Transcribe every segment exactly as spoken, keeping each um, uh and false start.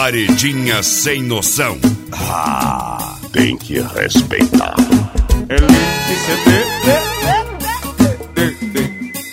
Paredinha sem noção. Ah, tem que respeitar. Elite C D.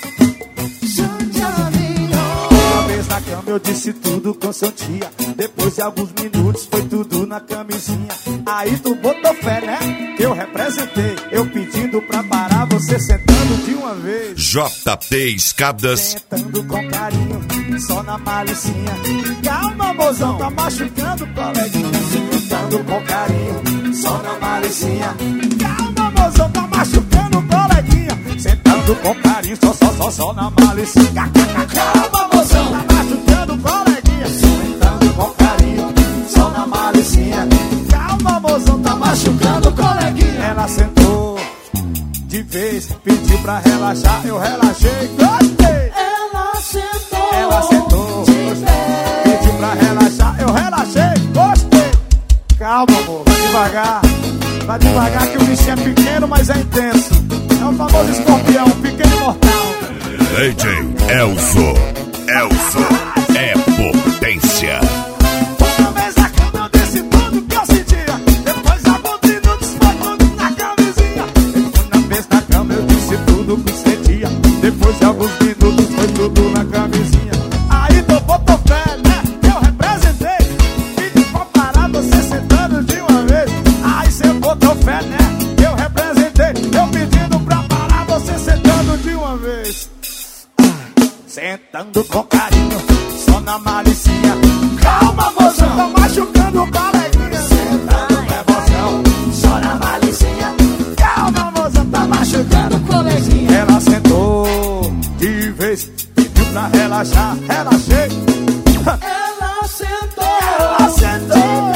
Uma vez na cama eu disse tudo com seu tia. Depois de alguns minutos foi tudo na camisinha. Aí tu botou fé, né? Eu representei. Eu pedindo pra parar, você sentando de uma vez. J P Escadas. Sentando com carinho, só na malicinha. Calma, mozão, tá machucando o coleguinha. Sentando com carinho, só na malicinha. Calma, mozão, tá machucando o coleguinha. Sentando com carinho, só, só, só, só na malicinha. Calma, mozão, tá machucando o coleguinha. Sentando com carinho, só na malicinha. Calma, mozão, tá machucando o coleguinha. Ela sentou de vez, pediu pra relaxar, eu relaxei, gostei. Ela sentou, Ela sentou, gostei. Pediu pra relaxar, eu relaxei, gostei. Calma, amor, vai devagar. Vai devagar que o bicho é pequeno, mas é intenso. É o famoso escorpião, pequeno e mortal. D J Elzo. Elzo é potência. Uma vez na cama eu disse tudo que eu sentia. Depois de alguns minutos foi tudo na camisinha. Uma vez na cama eu disse tudo que sentia. Depois de alguns minutos foi tudo na camisinha. Aí tu botou fé, né? Eu representei. Pedi pra parar, você sentando de uma vez. Aí cê botou fé, né? Eu representei. Eu pedindo pra parar, você sentando de uma vez. Sentando com carinho, só na malicinha. Calma, mozão, tá machucando o coleguinha. Sentando com emoção, só na malicinha. Calma, mozão, tá machucando o coleguinha. Ela sentou de vez, pediu pra relaxar, relaxei. ela sentou, Ela sentou.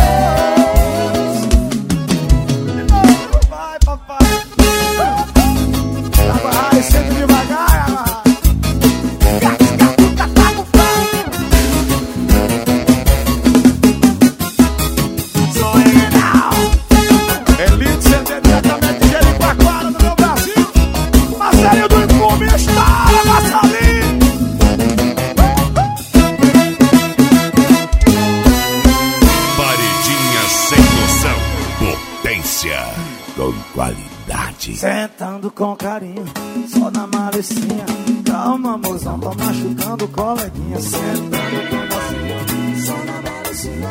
De novo, vai, papai. Vai, senta devagar, ela. Elite C D diretamente de Jericoacoara, no meu Brasil. Marcelinho do Impume, estoura, Marcelinho. Paredinha sem noção. Potência com qualidade. Sentando com carinho, só na malicinha. Calma, mozão, tá machucando o coleguinha. Sentando com emoção, só na malicinha.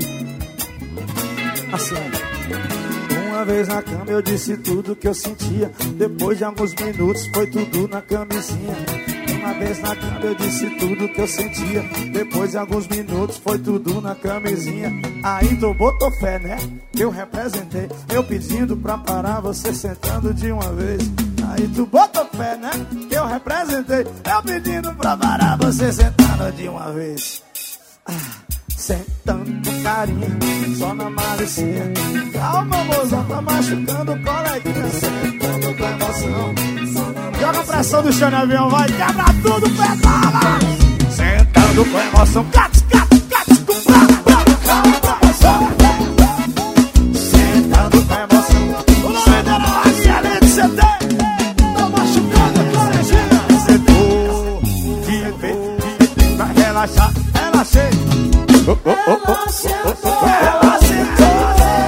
Assim. Uma vez na cama eu disse tudo que eu sentia. Depois de alguns minutos foi tudo na camisinha. Uma vez na cama eu disse tudo que eu sentia. Depois de alguns minutos foi tudo na camisinha. Aí tu botou fé, né? Eu representei. Eu pedindo pra parar, você sentando de uma vez. Aí tu botou fé, né? Eu representei. Eu pedindo pra parar, você sentando de uma vez. Ah. Sentando com carinho, só na malicinha. Calma, mozão, tá machucando o coleguinha. Sentando com emoção. Joga a pressão do chão no avião, vai quebrar tudo, pedala. Sentando com emoção. Cats, cats, cats, com brava, brava. Calma, emoção. Sentando com emoção. O nome dela é Elite C D. Tá machucando o coleguinha. Sentou, de vez, pra relaxar, relaxei. Oh, oh, oh, oh, oh, oh, oh. Ela sentou.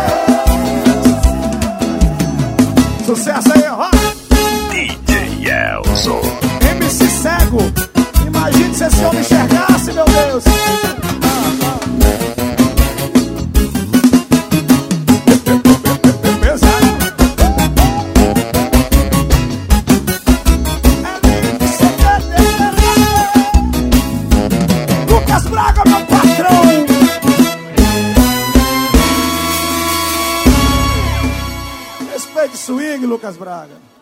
Sucesso aí, ó. D J Elzo. M C cego. Imagine se esse homem enxergasse, meu Deus. Lucas Braga, meu patrão. Respeite swing, Lucas Braga.